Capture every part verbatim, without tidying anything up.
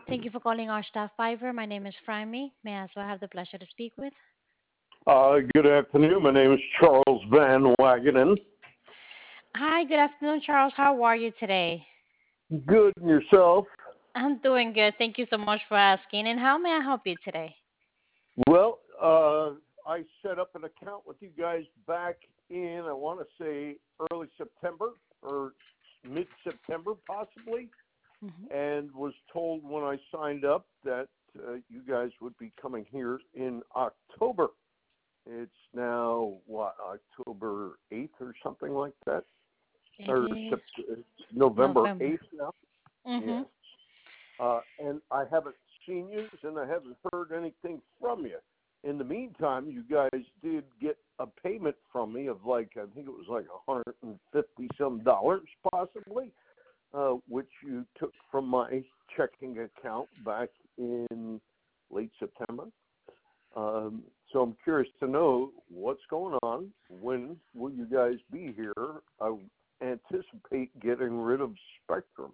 Thank you for calling our staff fiber. My name is Fryme. May I also have the pleasure to speak with? Uh, good afternoon. My name is Charles Van Wagenen. Hi, good afternoon, Charles. How are you today? Good, and yourself? I'm doing good. Thank you so much for asking. And how may I help you today? Well, uh, I set up an account with you guys back in, I want to say, early September or mid September, possibly, Hmm. and was told when I signed up that uh, you guys would be coming here in October. It's now, what, October eighth or something like that? It Or is Sept- November November. eighth now? Mm-hmm. Yes. Uh, and I haven't seen you, and I haven't heard anything from you. In the meantime, you guys did get a payment from me of like, I think it was like one hundred fifty some dollars possibly, uh, which you took from my checking account back in late September. Um, so I'm curious to know what's going on. When will you guys be here? I anticipate getting rid of Spectrum.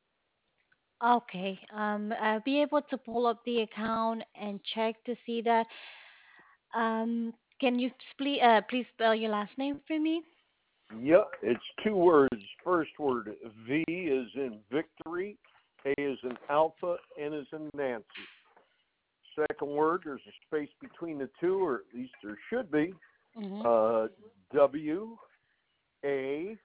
Okay. Um, I'll be able to pull up the account and check to see that. Um, can you please, uh, please spell your last name for me? Yeah, it's two words. First word, V is in victory, A is in alpha, N is in Nancy. Second word, there's a space between the two, or at least there should be. Mm-hmm. Uh, W, A,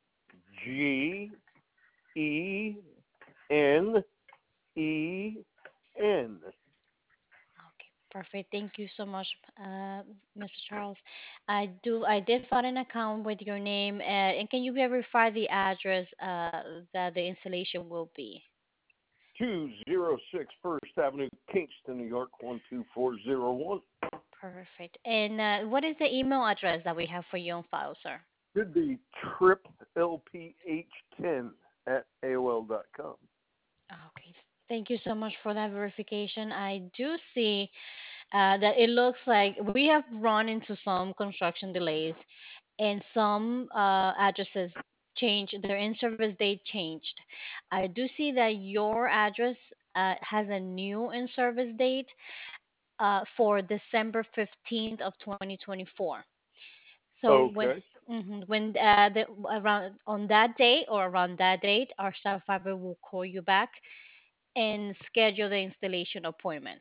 G, E, N, E, N. Okay, perfect. Thank you so much, uh, mister Charles. I do. I did find an account with your name, uh, and can you verify the address uh, that the installation will be? two oh six First Avenue, Kingston, New York, one two four zero one. Perfect. And uh, what is the email address that we have for you on file, sir? Should be trip L P H ten at A O L dot com. Okay. Thank you so much for that verification. I do see uh, that it looks like we have run into some construction delays and some uh, addresses changed, their in-service date changed. I do see that your address uh, has a new in-service date uh, for December fifteenth of twenty twenty-four. So when Okay. mhm, when uh, the, around on that date or around that date, our staff fiber will call you back and schedule the installation appointment.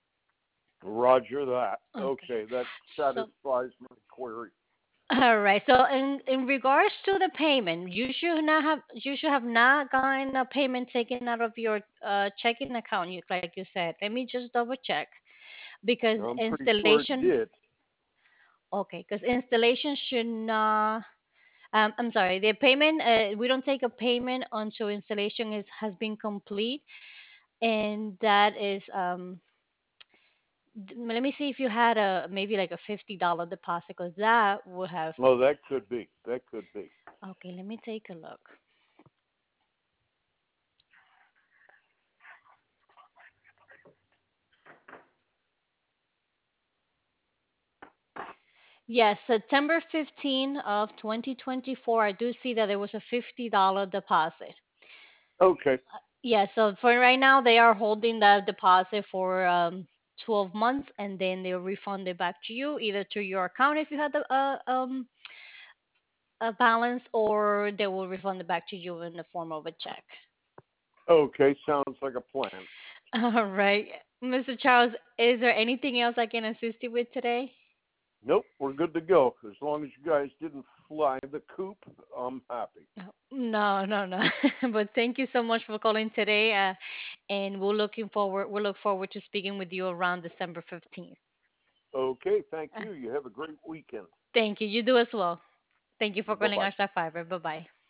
Roger that. Okay. Okay, that So satisfies my query. all right. So in in regards to the payment, you should not have you should have not gotten a payment taken out of your uh, checking account, you, like you said. Let me just double check because I'm pretty sure it installation. did. Okay, because installation should not. Um, I'm sorry. The payment. Uh, we don't take a payment until installation is has been complete, and that is um. d- Let me see if you had a maybe like a fifty dollar deposit, because that would have. Oh, that could be. That could be. Okay, let me take a look. Yes, September fifteenth of twenty twenty-four, I do see that there was a fifty dollar deposit. Okay. Yeah, so for right now, they are holding that deposit for um, twelve months, and then they'll refund it back to you, either to your account if you had the uh, um, a balance, or they will refund it back to you in the form of a check. Okay, sounds like a plan. All right. mister Charles, is there anything else I can assist you with today? Nope, we're good to go. As long as you guys didn't fly the coop, I'm happy. No, no, no. no. But thank you so much for calling today, uh, and we're looking forward. We look forward to speaking with you around December fifteenth. Okay, thank Uh, you. You have a great weekend. thank you. You do as well. Thank you for Bye calling bye. our Star Fiber. Bye bye.